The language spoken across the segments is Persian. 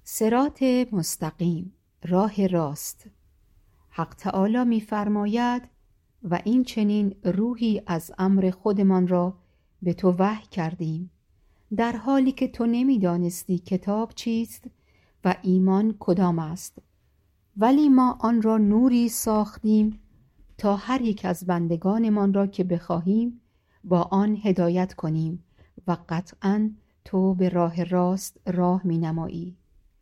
صراط مستقیم، راه راست. حق تعالی می فرماید و این چنین روحی از امر خودمان را به تو وحی کردیم در حالی که تو نمی دانستی کتاب چیست و ایمان کدام است، ولی ما آن را نوری ساختیم تا هر یک از بندگانمان را که بخواهیم با آن هدایت کنیم و قطعاً تو به راه راست راه می نمایی.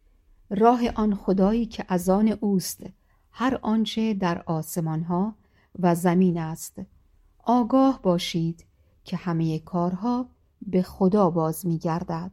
راه آن خدایی که از آن اوست هر آنچه در آسمان ها و زمین است. آگاه باشید که همه کارها به خدا باز می گردد.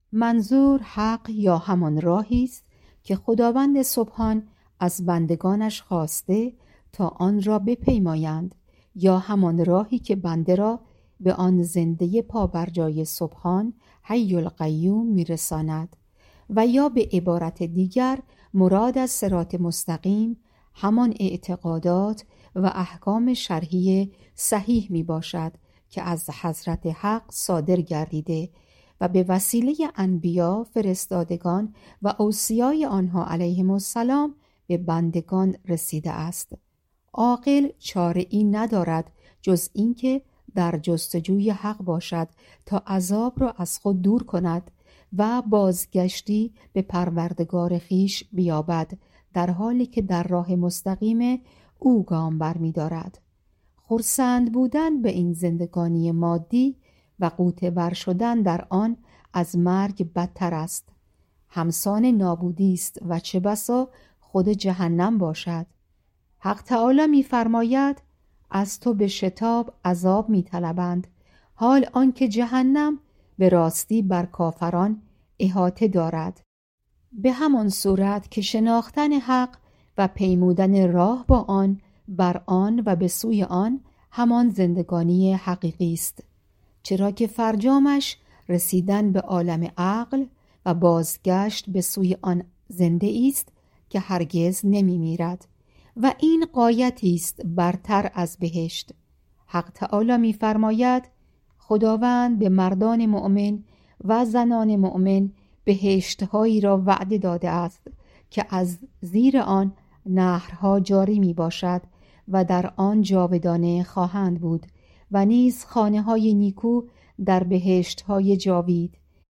منظور حق یا همان راهی است که خداوند سبحان از بندگانش خواسته تا آن را بپیمایند، یا همان راهی که بنده را به آن زنده پابرجای سبحان حی القیوم میرساند. و یا به عبارت دیگر مراد از صراط مستقیم همان اعتقادات و احکام شرعی صحیح می باشد که از حضرت حق صادر گردیده و به وسیله انبیا، فرستادگان و اوصیای آنها علیهم السلام به بندگان رسیده است. عاقل چاره ای ندارد جز اینکه در جستجوی حق باشد تا عذاب را از خود دور کند و بازگشتی به پروردگار خویش بیابد، در حالی که در راه مستقیم او گام برمی‌دارد. خرسند بودن به این زندگانی مادی و غوطه ور شدن در آن از مرگ بدتر است. همسان نابودی است و چه بسا خود جهنم باشد. حق تعالی می فرماید از تو به شتاب عذاب می طلبند، حال آنکه جهنم به راستی بر کافران احاطه دارد. به همان صورت که شناختن حق و پیمودن راه با آن بر آن و به سوی آن همان زندگانی حقیقی است، چرا که فرجامش رسیدن به عالم عقل و بازگشت به سوی آن زنده است که هرگز نمی میرد و این غایتی است برتر از بهشت. حق تعالی می فرماید خداوند به مردان مؤمن و زنان مؤمن بهشت‌هایی را وعده داده است که از زیر آن نهرها جاری می باشد و در آن جاودانه خواهند بود، و نیز خانه‌های نیکو در بهشت‌های جاوید.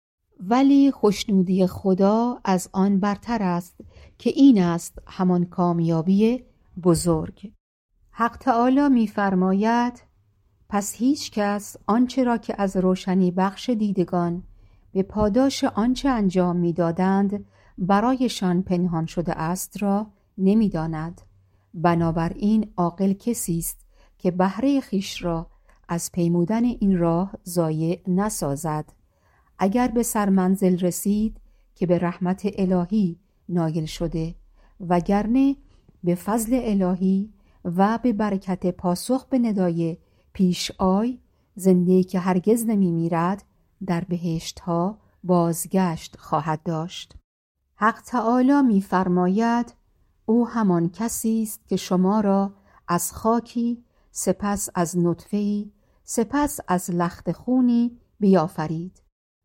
ولی خوشنودی خدا از آن برتر است که این است همان کامیابی بزرگ. حق تعالی می فرماید پس هیچ کس آنچه را که از روشنی بخش دیدگان به پاداش آنچه انجام می دادند برایشان پنهان شده است را نمی داند. بنابراین عاقل کسی است که بهره خویش را از پیمودن این راه ضایع نسازد. اگر به سرمنزل رسید که به رحمت الهی نایل شده، وگرنه به فضل الهی و به برکت پاسخ به ندای پیش آی، زنده‌ای که هرگز نمی میرد در بهشت ها بازگشت خواهد داشت. حق تعالی می فرماید او همان کسی است که شما را از خاکی، سپس از نطفه‌ای، سپس از لخت خونی بیافرید.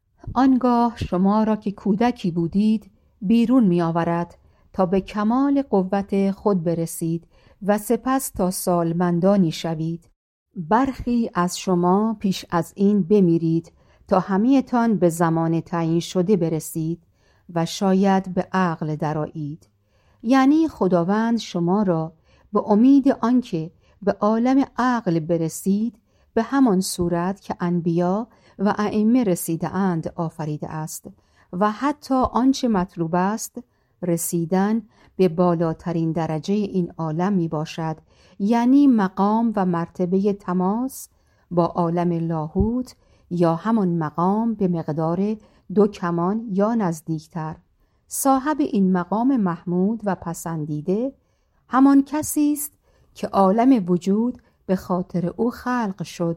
آنگاه شما را که کودکی بودید بیرون می آورد تا به کمال قوت خود برسید و سپس تا سالمندانی شوید. برخی از شما پیش از این بمیرید تا همه‌تان به زمان تعیین شده برسید و شاید به عقل درآیید. یعنی خداوند شما را به امید آنکه به عالم عقل برسید به همان صورت که انبیا و ائمه رسیده اند آفریده است، و حتی آنچه مطلوب است رسیدن به بالاترین درجه این عالم می باشد، یعنی مقام و مرتبه تماس با عالم لاهوت، یا همان مقام به مقدار 2 کمان یا نزدیکتر. صاحب این مقام محمود و پسندیده همان کسی است که عالم وجود به خاطر او خلق شد،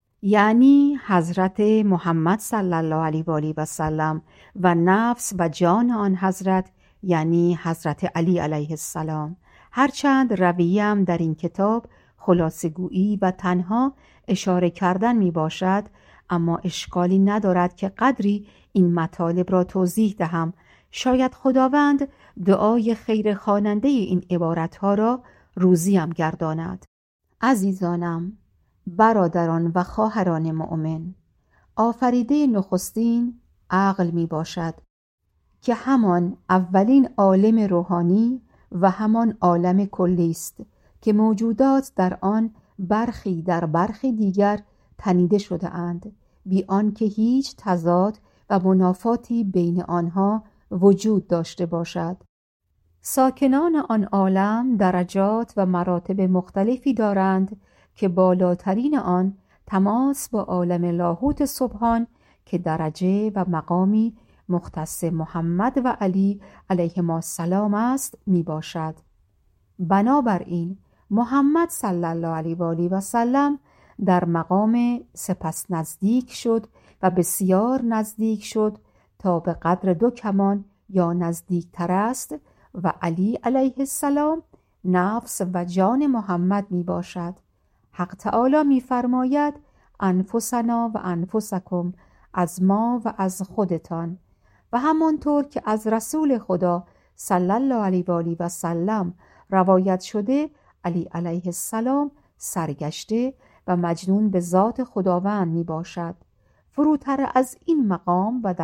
یعنی حضرت محمد صلی الله علیه و آله و سلم و نفس و جان آن حضرت، یعنی حضرت علی علیه السلام. هرچند رویه‌ام در این کتاب خلاصه گویی و تنها اشاره کردن می باشد، اما اشکالی ندارد که قدری این مطالب را توضیح دهم شاید خداوند دعای خیر خواننده این عبارتها را روزیم گرداند. عزیزانم، برادران و خواهران مؤمن، آفریده نخستین عقل می باشد که همان اولین عالم روحانی و همان عالم کلی است که موجودات در آن برخی در برخی دیگر تنیده شده اند، بی آنکه هیچ تضاد و منافاتی بین آنها وجود داشته باشد. ساکنان آن عالم درجات و مراتب مختلفی دارند که بالاترین آن تماس با عالم لاهوت سبحان که درجه و مقامی مختص محمد و علی علیهما السلام است می باشد. بنابراین محمد صلی الله علیه و آله و سلم در مقام سپس نزدیک شد و بسیار نزدیک شد تا به قدر 2 کمان یا نزدیک تر است و علی علیه السلام نفس و جان محمد می باشد. حق تعالی می فرماید انفسنا و انفسکم، از ما و از خودتان، و همانطور که از رسول خدا صلی الله علیه و آله و سلم روایت شده علی علیه السلام سرگشته و مجنون به ذات خداوند می باشد. فروتر از این مقام و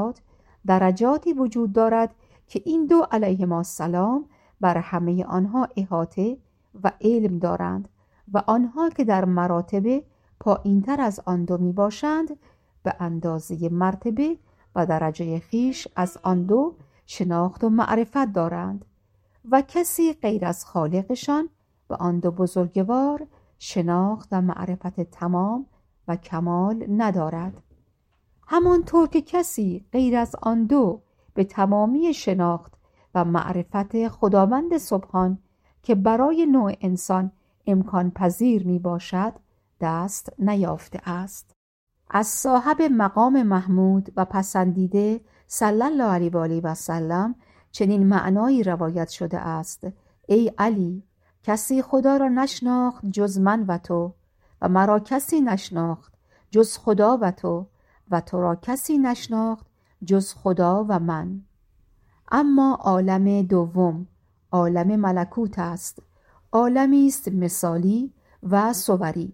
درجاتی وجود دارد که این 2 علیهما السلام بر همه آنها احاطه و علم دارند و آنها که در مراتب پایین‌تر از آن 2 می باشند به اندازه مرتبه و درجه خیش از آن 2 شناخت و معرفت دارند و کسی غیر از خالقشان به آن 2 بزرگوار شناخت و معرفت تمام و کمال ندارد. همانطور که کسی غیر از آن 2 به تمامی شناخت و معرفت خداوند سبحان که برای نوع انسان امکان پذیر می باشد دست نیافته است. از صاحب مقام محمود و پسندیده صلی الله علیه و آله و سلم چنین معنایی روایت شده است: ای علی، کسی خدا را نشناخت جز من و تو، و مرا کسی نشناخت جز خدا و تو را کسی نشناخت جز خدا و من. اما عالم دوم عالم ملکوت است، عالمی است مثالی و صوری،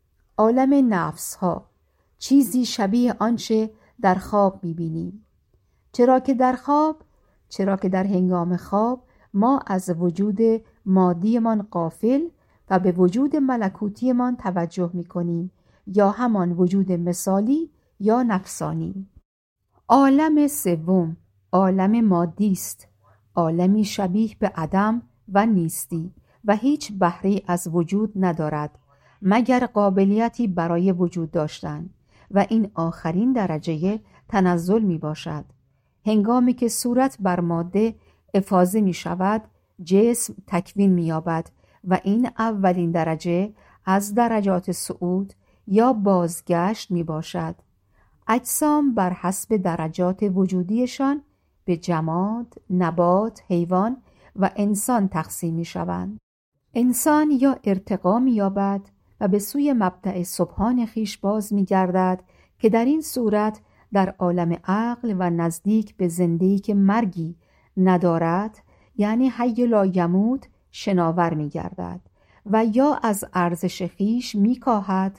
عالم نفس ها، چیزی شبیه آنچه در خواب می‌بینیم. چرا که در هنگام خواب ما از وجود مادیمان غافل و به وجود ملکوتیمان توجه می‌کنیم، یا همان وجود مثالی یا نفسانی. عالم سوم عالم مادی است، عالمی شبیه به عدم و نیستی و هیچ بهره از وجود ندارد مگر قابلیتی برای وجود داشتن، و این آخرین درجه تنزل می باشد. هنگامی که صورت بر ماده افاضه می شود، جسم تکوین می یابد و این اولین درجه از درجات صعود یا بازگشت می باشد. اجسام بر حسب درجات وجودیشان به جماد، نبات، حیوان و انسان تقسیم می شوند. انسان یا ارتقا می یابد و به سوی مبدأ سبحان خیش باز می گردد که در این صورت در عالم عقل و نزدیک به زنده‌ای که مرگی ندارد، یعنی حی لا یموت، شناور می گردد و یا از ارزش خیش می کاهد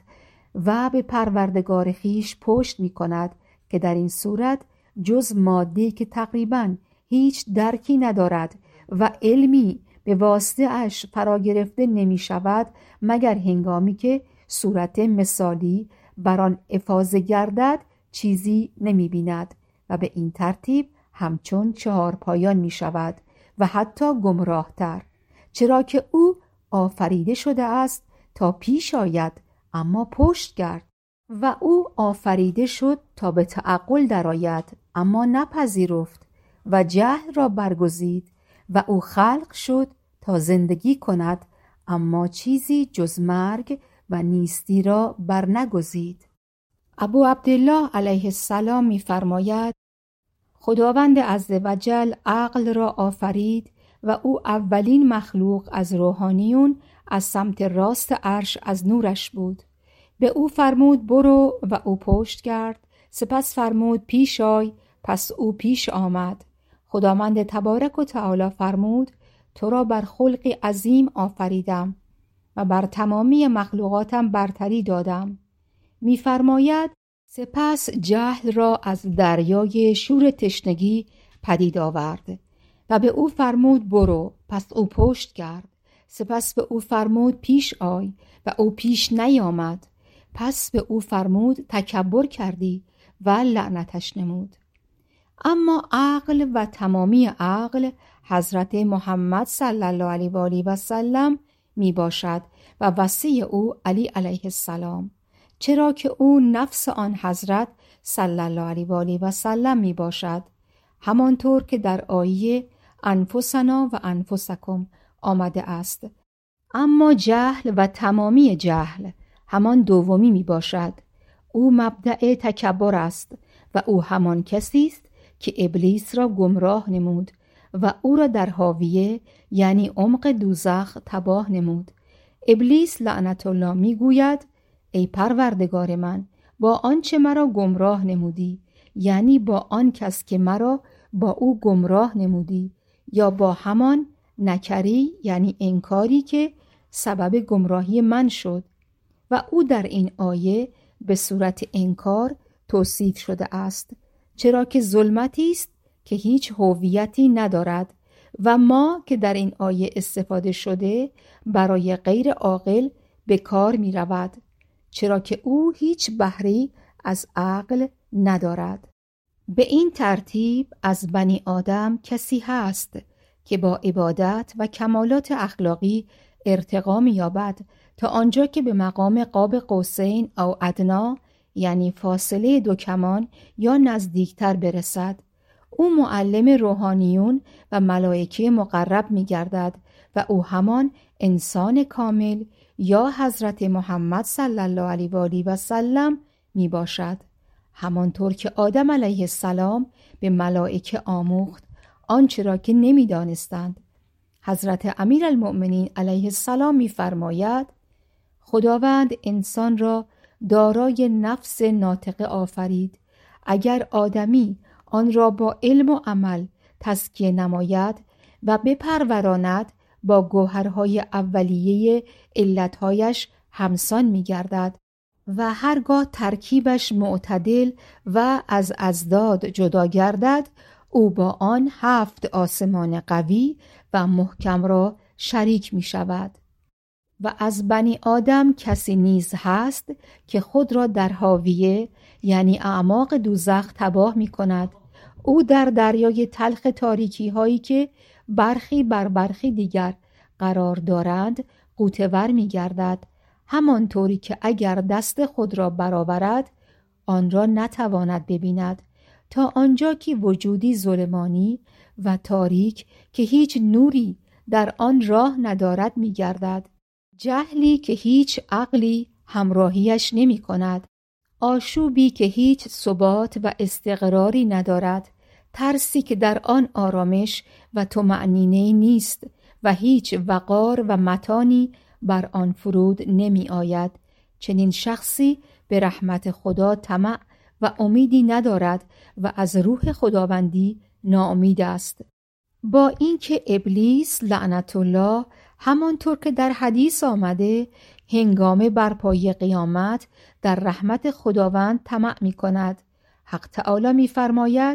و به پروردگار خیش پشت می کند که در این صورت جز ماده‌ای که تقریباً هیچ درکی ندارد و علمی به واسطه اش فرا گرفته نمی شود مگر هنگامی که صورت مثالی بر آن افاضه گردد چیزی نمی بیند و به این ترتیب همچون 4 پایان می شود و حتی گمراه تر، چرا که او آفریده شده است تا پیش آید اما پشت گرد، و او آفریده شد تا به تعقل درآید اما نپذیرفت و جهل را برگزید، و او خلق شد تا زندگی کند اما چیزی جز مرگ و نیستی را برنگزید. ابو عبدالله علیه السلام می‌فرماید خداوند عزوجل عقل را آفرید و او اولین مخلوق از روحانیون از سمت راست عرش از نورش بود. به او فرمود برو و او پشت کرد، سپس فرمود پیش آی، پس او پیش آمد. خداوند تبارک و تعالی فرمود تو را بر خلقی عظیم آفریدم و بر تمامی مخلوقاتم برتری دادم. می‌فرماید سپس جهل را از دریای شور تشنگی پدید آورد و به او فرمود برو، پس او پشت کرد. سپس به او فرمود پیش آی و او پیش نیامد. پس به او فرمود تکبر کردی و لعنتش نمود. اما عقل و تمامی عقل حضرت محمد صلی الله علیه و آله و سلم می باشد و وصی او علی علیه السلام، چرا که او نفس آن حضرت صلی الله علیه و آله و سلم می باشد، همانطور که در آیه انفسنا و انفسکم آمده است. اما جهل و تمامی جهل همان دومی می باشد. او مبدأ تکبر است و او همان کسی است که ابلیس را گمراه نمود و او را در حاویه یعنی عمق دوزخ تباه نمود. ابلیس لعنت الله می گوید ای پروردگار من، با آنچه مرا گمراه نمودی، یعنی با آن کس که مرا با او گمراه نمودی، یا با همان نکری یعنی انکاری که سبب گمراهی من شد. و او در این آیه به صورت انکار توصیف شده است، چرا که ظلمتی است که هیچ هویتی ندارد و ما که در این آیه استفاده شده برای غیر عاقل به کار می رود، چرا که او هیچ بهره‌ای از عقل ندارد. به این ترتیب از بنی آدم کسی هست که با عبادت و کمالات اخلاقی ارتقا می یابد تا آنجا که به مقام قاب قوسین او ادنا یعنی فاصله دو کمان یا نزدیکتر برسد. او معلم روحانیون و ملائکه مقرب می گردد و او همان انسان کامل یا حضرت محمد صلی الله علیه و آله و سلم می باشد، همانطور که آدم علیه السلام به ملائکه آموخت آنچه را که نمی دانستند. حضرت امیرالمؤمنین علیه السلام می فرماید خداوند انسان را دارای نفس ناطقه آفرید. اگر آدمی آن را با علم و عمل تزکیه نماید و بپروراند، با گوهرهای اولیه علتهایش همسان می گردد و هرگاه ترکیبش معتدل و از اضداد جدا گردد، او با آن 7 آسمان قوی و محکم را شریک می شود. و از بنی آدم کسی نیز هست که خود را در حاویه یعنی اعماق دوزخ تباه می کند. او در دریای تلخ تاریکی هایی که برخی بر برخی دیگر قرار دارند غوطه‌ور می گردد، همانطوری که اگر دست خود را برآورد آن را نتواند ببیند، تا آنجا که وجودی ظلمانی و تاریک که هیچ نوری در آن راه ندارد می گردد. جهلی که هیچ عقلی همراهیش نمی کند، آشوبی که هیچ ثبات و استقراری ندارد، ترسی که در آن آرامش و طمأنینه نیست و هیچ وقار و متانی بر آن فرود نمی آید. چنین شخصی به رحمت خدا طمع و امیدی ندارد و از روح خداوندی ناامید است. با اینکه ابلیس لعنت الله همانطور که در حدیث آمده هنگام برپای قیامت در رحمت خداوند طمع می کند. حق تعالی می فرماید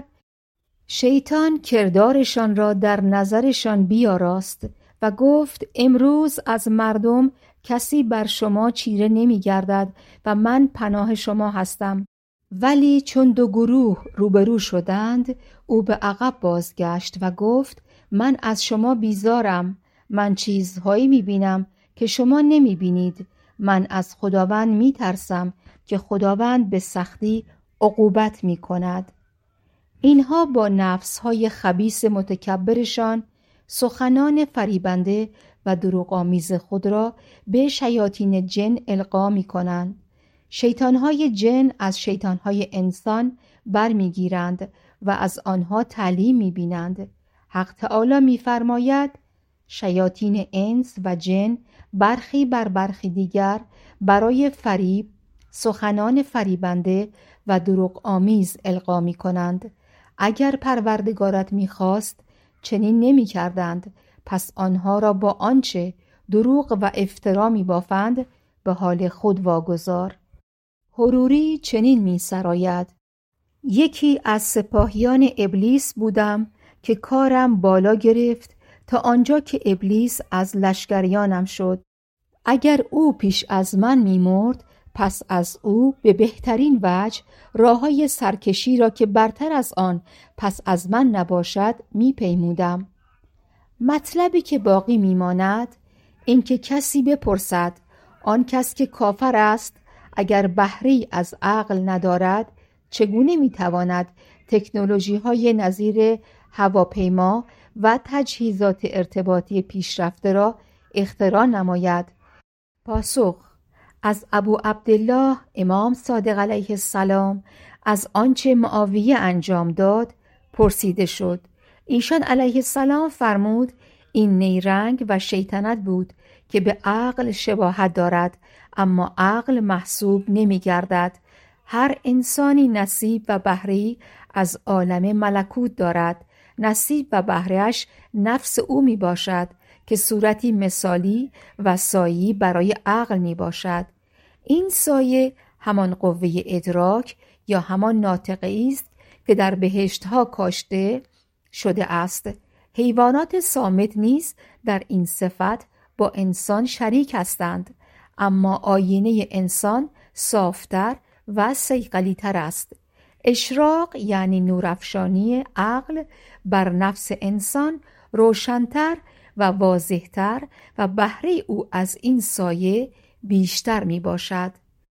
شیطان کردارشان را در نظرشان بیاراست و گفت امروز از مردم کسی بر شما چیره نمی گردد و من پناه شما هستم. ولی چون دو گروه روبرو شدند او به عقب بازگشت و گفت من از شما بیزارم، من چیزهایی می بینم که شما نمی بینید. من از خداوند می ترسم که خداوند به سختی عقوبت می کند. اینها با نفسهای خبیث متکبرشان سخنان فریبنده و دروغ‌آمیز خود را به شیاطین جن القا می کنند. شیطانهای جن از شیطانهای انسان برمیگیرند و از آنها تعلیم می بینند. حق تعالی می فرماید شیاطین انس و جن برخی بر برخی دیگر برای فریب سخنان فریبنده و دروغ آمیز القا می کنند. اگر پروردگارت می‌خواست چنین نمی‌کردند، پس آنها را با آنچه دروغ و افترا می‌بافند به حال خود واگذار. حروری چنین می‌سراید: یکی از سپاهیان ابلیس بودم که کارم بالا گرفت تا آنجا که ابلیس از لشکریانم شد. اگر او پیش از من می‌مرد، پس از او به بهترین وجه راه‌های سرکشی را که برتر از آن پس از من نباشد می‌پیمودم. مطلبی که باقی می‌ماند این که کسی بپرسد آن کس که کافر است اگر بهره‌ای از عقل ندارد چگونه می‌تواند تکنولوژی‌های نظیر هواپیما و تجهیزات ارتباطی پیشرفته را اختراع نماید؟ پاسخ: از ابو عبدالله امام صادق علیه السلام از آنچه معاویه انجام داد پرسیده شد. ایشان علیه السلام فرمود این نیرنگ و شیطنت بود که به عقل شباهت دارد، اما عقل محسوب نمی گردد. هر انسانی نصیب و بهره‌ای از عالم ملکوت دارد. نصیب و بهره‌اش نفس او می باشد که صورتی مثالی و سایه‌ای برای عقل می باشد. این سایه همان قوه ادراک یا همان ناطقه است که در بهشت‌ها کاشته شده است. حیوانات صامت نیز در این صفت با انسان شریک هستند، اما آینه انسان صافتر و صیقلی‌تر است. اشراق یعنی نورافشانی عقل بر نفس انسان روشن‌تر و واضح‌تر و بهره او از این سایه بیشتر می باشد.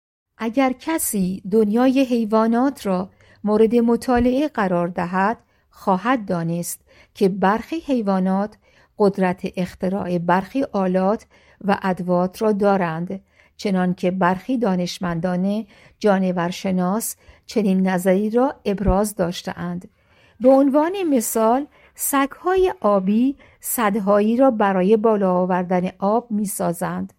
اگر کسی دنیای حیوانات را مورد مطالعه قرار دهد، خواهد دانست که برخی حیوانات قدرت اختراع برخی آلات و ادوات را دارند، چنان که برخی دانشمندان جانورشناس چنین نظری را ابراز داشته‌اند. به عنوان مثال سگ‌های آبی سدهایی را برای بالا آوردن آب می‌سازند.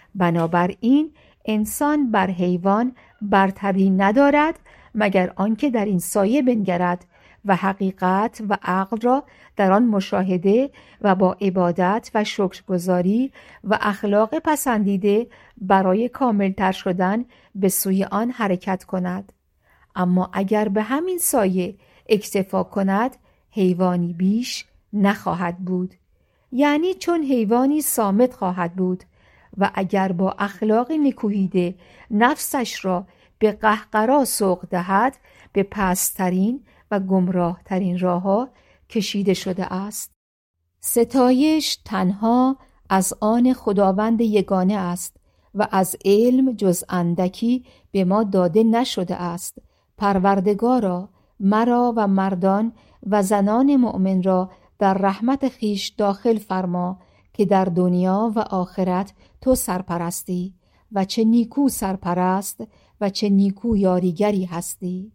بنابراین انسان بر حیوان برتری ندارد مگر آنکه در این سایه بنگرد و حقیقت و عقل را در آن مشاهده و با عبادت و شکرگزاری و اخلاق پسندیده برای کاملتر شدن به سوی آن حرکت کند. اما اگر به همین سایه اکتفا کند حیوانی بیش نخواهد بود، یعنی چون حیوانی صامت خواهد بود و اگر با اخلاق نکوهیده نفسش را به قهقرا سوق دهد به پست‌ترین و گمراه‌ترین راه‌ها کشیده شده است. ستایش تنها از آن خداوند یگانه است و از علم جز اندکی به ما داده نشده است. پروردگارا مرا و مردان و زنان مؤمن را در رحمت خیش داخل فرما که در دنیا و آخرت تو سرپرستی و چه نیکو سرپرست و چه نیکو یاریگری هستی.